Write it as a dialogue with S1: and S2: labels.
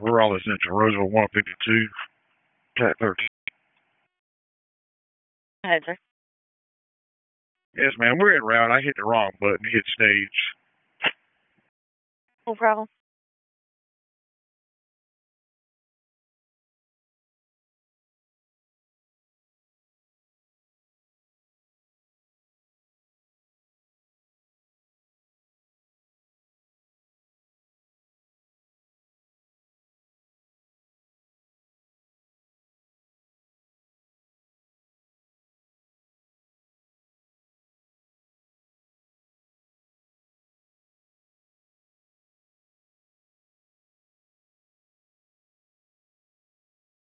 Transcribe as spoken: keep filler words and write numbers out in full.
S1: We're all listening to Roseville one fifty-two, Track thirteen.
S2: Hi, sir.
S1: Yes, ma'am, we're en route. I hit the wrong button, hit stage.
S2: No problem.